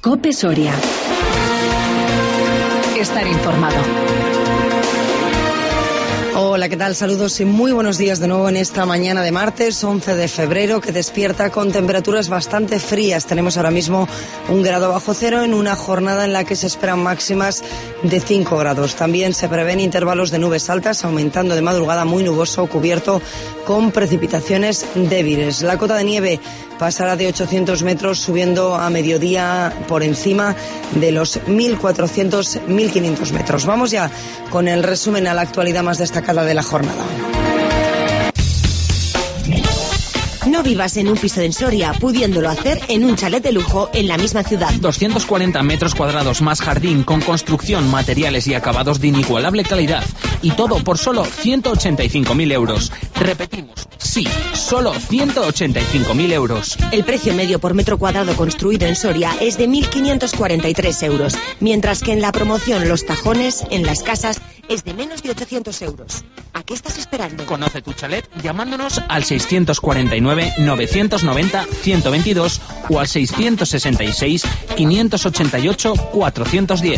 COPE Soria. Estar informado. Hola, ¿qué tal? Saludos y muy buenos días de nuevo en esta mañana de martes 11 de febrero que despierta con temperaturas bastante frías. Tenemos ahora mismo 1 grado bajo cero en una jornada en la que se esperan máximas de 5 grados. También se prevén intervalos de nubes altas, aumentando de madrugada muy nuboso, cubierto con precipitaciones débiles. La cota de nieve pasará de 800 metros, subiendo a mediodía por encima de los 1.400-1.500 metros. Vamos ya con el resumen a la actualidad más destacada de la jornada. No vivas en un piso en Soria, pudiéndolo hacer en un chalet de lujo en la misma ciudad. 240 metros cuadrados más jardín, con construcción, materiales y acabados de inigualable calidad. Y todo por solo 185.000 euros. Repetimos, sí, solo 185.000 euros. El precio medio por metro cuadrado construido en Soria es de 1.543 euros, mientras que en la promoción Los Tajones, en Las Casas, es de menos de 800 euros. ¿A qué estás esperando? Conoce tu chalet llamándonos al 649-990-122 o al 666-588-410.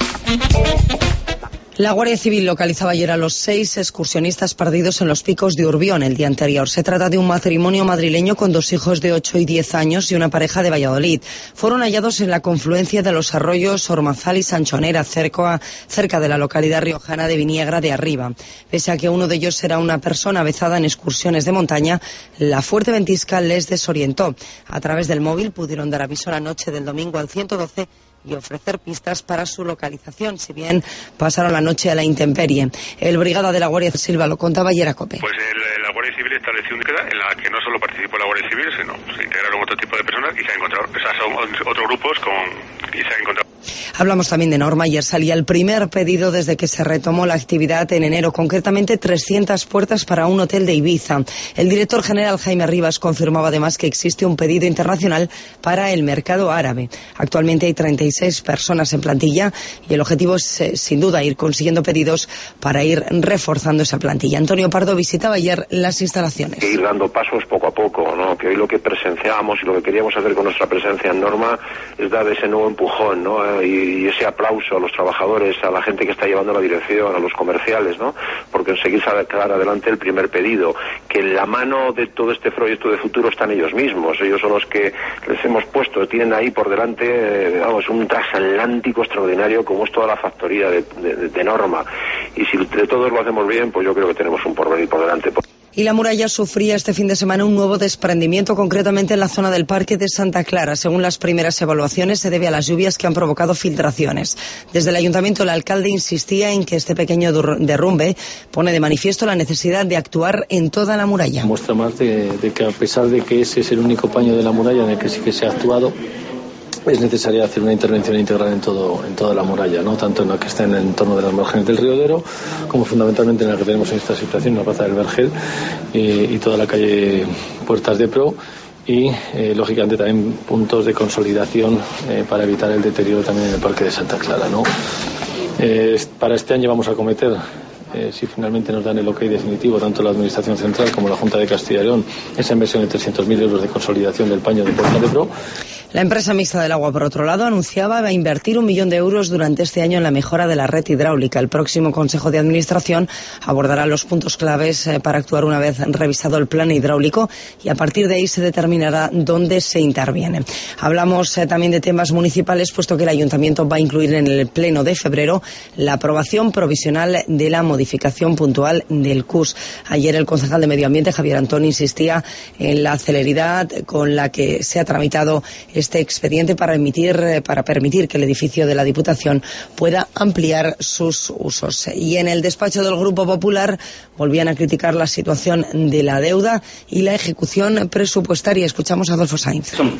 La Guardia Civil localizaba ayer a los 6 excursionistas perdidos en los Picos de Urbión el día anterior. Se trata de un matrimonio madrileño con 2 hijos de 8 y 10 años y una pareja de Valladolid. Fueron hallados en la confluencia de los arroyos Ormazal y Sanchonera, cerca de la localidad riojana de Viniegra de Arriba. Pese a que uno de ellos era una persona avezada en excursiones de montaña, la fuerte ventisca les desorientó. A través del móvil pudieron dar aviso la noche del domingo al 112 y ofrecer pistas para su localización, si bien pasaron la noche a la intemperie. El brigada de la Guardia Civil lo contaba ayer a COPE. Pues la Guardia Civil estableció una búsqueda en la que no solo participó la Guardia Civil, sino se integraron otro tipo de personas y se han encontrado, son otros grupos y se han encontrado. Hablamos también de Norma. Ayer salía el primer pedido desde que se retomó la actividad en enero, concretamente 300 puertas para un hotel de Ibiza. El director general Jaime Rivas confirmaba además que existe un pedido internacional para el mercado árabe. Actualmente hay 36 personas en plantilla y el objetivo es sin duda ir consiguiendo pedidos para ir reforzando esa plantilla. Antonio Pardo visitaba ayer las instalaciones. Ir dando pasos poco a poco, ¿no? Que hoy lo que presenciábamos y lo que queríamos hacer con nuestra presencia en Norma es dar ese nuevo empujón, ¿no? Y ese aplauso a los trabajadores, a la gente que está llevando la dirección, a los comerciales, ¿no? Porque conseguir sacar adelante el primer pedido, que en la mano de todo este proyecto de futuro están ellos mismos. Ellos son los que les hemos puesto, tienen ahí por delante, un transatlántico extraordinario como es toda la factoría de Norma. Y si de todos lo hacemos bien, pues yo creo que tenemos un porvenir por delante. Y la muralla sufría este fin de semana un nuevo desprendimiento, concretamente en la zona del Parque de Santa Clara. Según las primeras evaluaciones, se debe a las lluvias que han provocado filtraciones. Desde el ayuntamiento, el alcalde insistía en que este pequeño derrumbe pone de manifiesto la necesidad de actuar en toda la muralla. Muestra más de que a pesar de que ese es el único paño de la muralla en el que sí que se ha actuado, es necesario hacer una intervención integral en toda la muralla, ¿no? Tanto en la que está en el entorno de las márgenes del río Dero, como fundamentalmente en la que tenemos en esta situación, la plaza del Vergel y toda la calle Puertas de Pro, y lógicamente también puntos de consolidación para evitar el deterioro también en el Parque de Santa Clara, ¿no? Para este año vamos a acometer, si finalmente nos dan el ok definitivo, tanto la Administración Central como la Junta de Castilla y León, esa inversión de 300.000 euros de consolidación del paño de Puertas de Pro. La empresa mixta del agua, por otro lado, anunciaba va a invertir 1 millón de euros durante este año en la mejora de la red hidráulica. El próximo Consejo de Administración abordará los puntos claves para actuar una vez revisado el plan hidráulico y a partir de ahí se determinará dónde se interviene. Hablamos también de temas municipales, puesto que el Ayuntamiento va a incluir en el pleno de febrero la aprobación provisional de la modificación puntual del CUS. Ayer el concejal de Medio Ambiente, Javier Antón, insistía en la celeridad con la que se ha tramitado este expediente para permitir que el edificio de la Diputación pueda ampliar sus usos. Y en el despacho del Grupo Popular volvían a criticar la situación de la deuda y la ejecución presupuestaria. Escuchamos a Adolfo Sainz. Son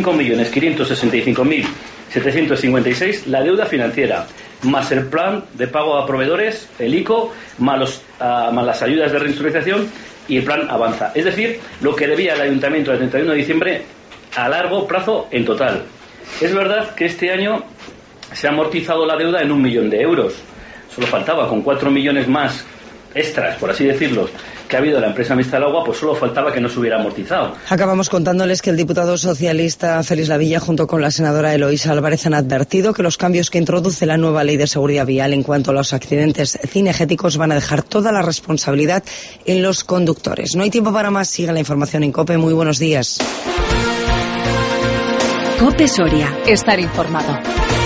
35.565.756 la deuda financiera, más el plan de pago a proveedores, el ICO, más las ayudas de reindustrialización y el plan Avanza. Es decir, lo que debía el Ayuntamiento el 31 de diciembre a largo plazo en total. Es verdad que este año se ha amortizado la deuda en 1 millón de euros. Solo faltaba, con 4 millones más extras, por así decirlo, que ha habido en la empresa mixta del agua, pues solo faltaba que no se hubiera amortizado. Acabamos contándoles que el diputado socialista Félix Lavilla, junto con la senadora Eloísa Álvarez, han advertido que los cambios que introduce la nueva ley de seguridad vial en cuanto a los accidentes cinegéticos van a dejar toda la responsabilidad en los conductores. No hay tiempo para más. Sigue la información en COPE. Muy buenos días. COPE Soria. Estar informado.